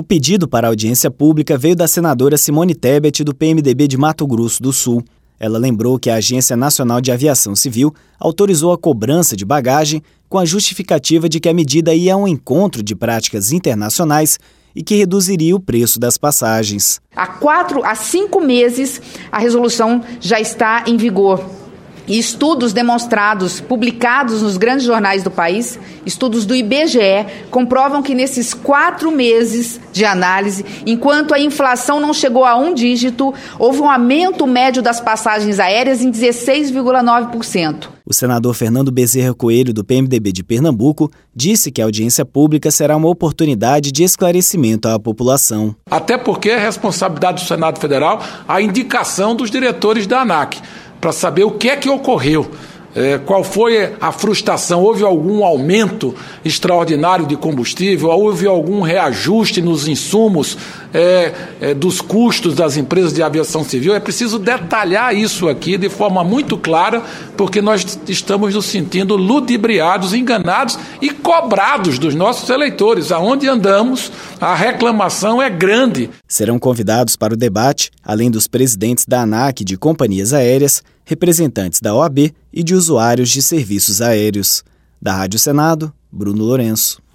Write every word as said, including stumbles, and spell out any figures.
O pedido para a audiência pública veio da senadora Simone Tebet, do P M D B de Mato Grosso do Sul. Ela lembrou que a Agência Nacional de Aviação Civil autorizou a cobrança de bagagem com a justificativa de que a medida ia ao encontro de práticas internacionais e que reduziria o preço das passagens. Há quatro a cinco meses a resolução já está em vigor. E estudos demonstrados, publicados nos grandes jornais do país, estudos do I B G E, comprovam que nesses quatro meses de análise, enquanto a inflação não chegou a um dígito, houve um aumento médio das passagens aéreas em dezesseis vírgula nove por cento. O senador Fernando Bezerra Coelho, do P M D B de Pernambuco, disse que a audiência pública será uma oportunidade de esclarecimento à população. Até porque é responsabilidade do Senado Federal a indicação dos diretores da ANAC, para saber o que é que ocorreu, é, qual foi a frustração, houve algum aumento extraordinário de combustível, houve algum reajuste nos insumos é, é, dos custos das empresas de aviação civil. É preciso detalhar isso aqui de forma muito clara, porque nós estamos nos sentindo ludibriados, enganados e cobrados dos nossos eleitores. Aonde andamos, a reclamação é grande. Serão convidados para o debate, além dos presidentes da ANAC de companhias aéreas, representantes da O A B e de usuários de serviços aéreos. Da Rádio Senado, Bruno Lourenço.